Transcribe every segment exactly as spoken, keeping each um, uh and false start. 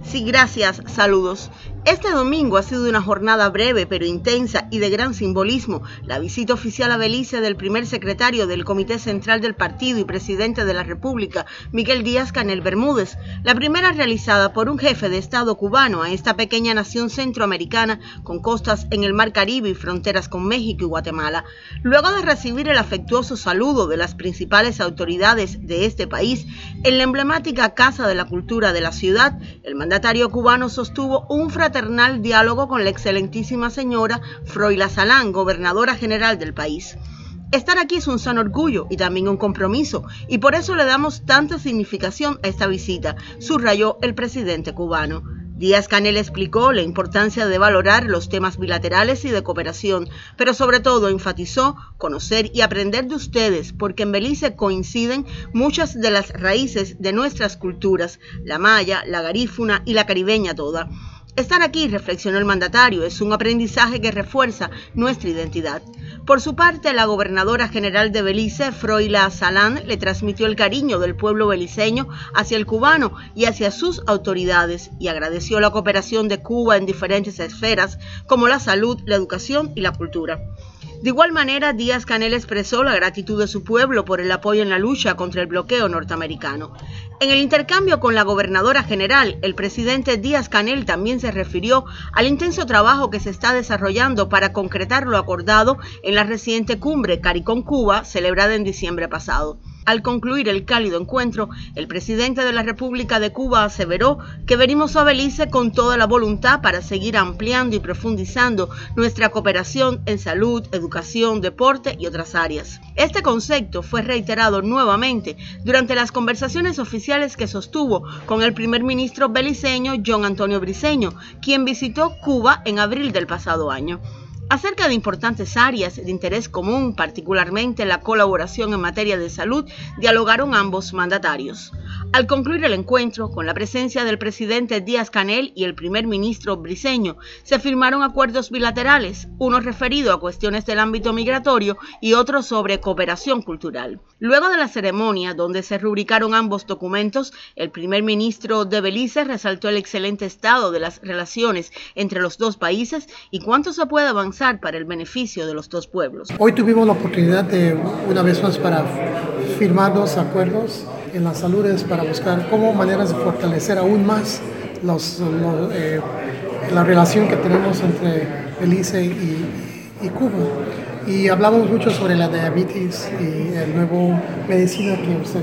Sí, gracias. Saludos. Este domingo ha sido una jornada breve pero intensa y de gran simbolismo. La visita oficial a Belice del primer secretario del Comité Central del Partido y presidente de la República, Miguel Díaz-Canel Bermúdez, la primera realizada por un jefe de Estado cubano a esta pequeña nación centroamericana con costas en el Mar Caribe y fronteras con México y Guatemala. Luego de recibir el afectuoso saludo de las principales autoridades de este país, en la emblemática Casa de la Cultura de la ciudad, el mandatario cubano sostuvo un fraternal diálogo con la excelentísima señora Froilá Salán, gobernadora general del país. Estar aquí es un sano orgullo y también un compromiso, y por eso le damos tanta significación a esta visita, subrayó el presidente cubano. Díaz-Canel explicó la importancia de valorar los temas bilaterales y de cooperación, pero sobre todo enfatizó conocer y aprender de ustedes, porque en Belice coinciden muchas de las raíces de nuestras culturas, la maya, la garífuna y la caribeña toda. Estar aquí, reflexionó el mandatario, es un aprendizaje que refuerza nuestra identidad. Por su parte, la gobernadora general de Belice, Froilá Salán, le transmitió el cariño del pueblo beliceño hacia el cubano y hacia sus autoridades y agradeció la cooperación de Cuba en diferentes esferas como la salud, la educación y la cultura. De igual manera, Díaz-Canel expresó la gratitud de su pueblo por el apoyo en la lucha contra el bloqueo norteamericano. En el intercambio con la gobernadora general, el presidente Díaz-Canel también se refirió al intenso trabajo que se está desarrollando para concretar lo acordado en la reciente cumbre CARICOM-Cuba, celebrada en diciembre pasado. Al concluir el cálido encuentro, el presidente de la República de Cuba aseveró que venimos a Belice con toda la voluntad para seguir ampliando y profundizando nuestra cooperación en salud, educación, deporte y otras áreas. Este concepto fue reiterado nuevamente durante las conversaciones oficiales que sostuvo con el primer ministro beliceño John Antonio Briceño, quien visitó Cuba en abril del pasado año. Acerca de importantes áreas de interés común, particularmente la colaboración en materia de salud, dialogaron ambos mandatarios. Al concluir el encuentro, con la presencia del presidente Díaz-Canel y el primer ministro Briceño, se firmaron acuerdos bilaterales, uno referido a cuestiones del ámbito migratorio y otro sobre cooperación cultural. Luego de la ceremonia, donde se rubricaron ambos documentos, el primer ministro de Belice resaltó el excelente estado de las relaciones entre los dos países y cuánto se puede avanzar para el beneficio de los dos pueblos. Hoy tuvimos la oportunidad de, una vez más, para firmar dos acuerdos en las saludes para buscar cómo maneras de fortalecer aún más los, los, eh, la relación que tenemos entre Belice y, y Cuba. Y hablamos mucho sobre la diabetes y el nuevo medicina que usted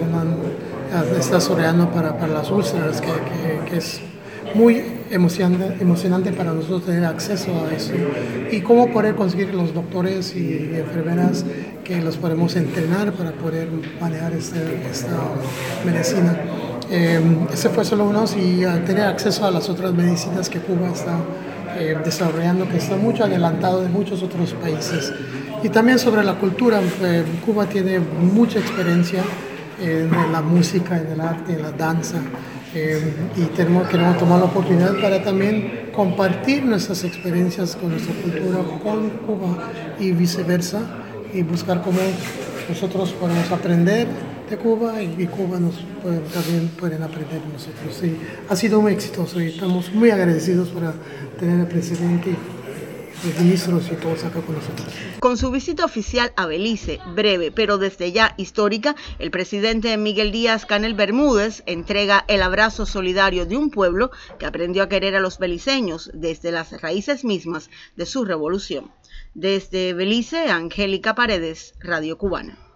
está sorteando para, para las úlceras, que, que, que es muy emocionante, emocionante para nosotros tener acceso a eso y cómo poder conseguir los doctores y enfermeras que los podemos entrenar para poder manejar este, esta medicina. Eh, ese fue solo uno y uh, tener acceso a las otras medicinas que Cuba está eh, desarrollando, que está mucho adelantado de muchos otros países. Y también sobre la cultura, eh, Cuba tiene mucha experiencia en la música, en el arte, en la danza. Eh, y tenemos, queremos tomar la oportunidad para también compartir nuestras experiencias con nuestra cultura con Cuba y viceversa, y buscar cómo nosotros podemos aprender de Cuba y, y Cuba nos puede, también pueden aprender de nosotros. Y ha sido muy exitoso y estamos muy agradecidos por tener al presidente y los ministros y todos acá con nosotros. Con su visita oficial a Belice, breve pero desde ya histórica, el presidente Miguel Díaz-Canel Bermúdez entrega el abrazo solidario de un pueblo que aprendió a querer a los beliceños desde las raíces mismas de su revolución. Desde Belice, Angélica Paredes, Radio Cubana.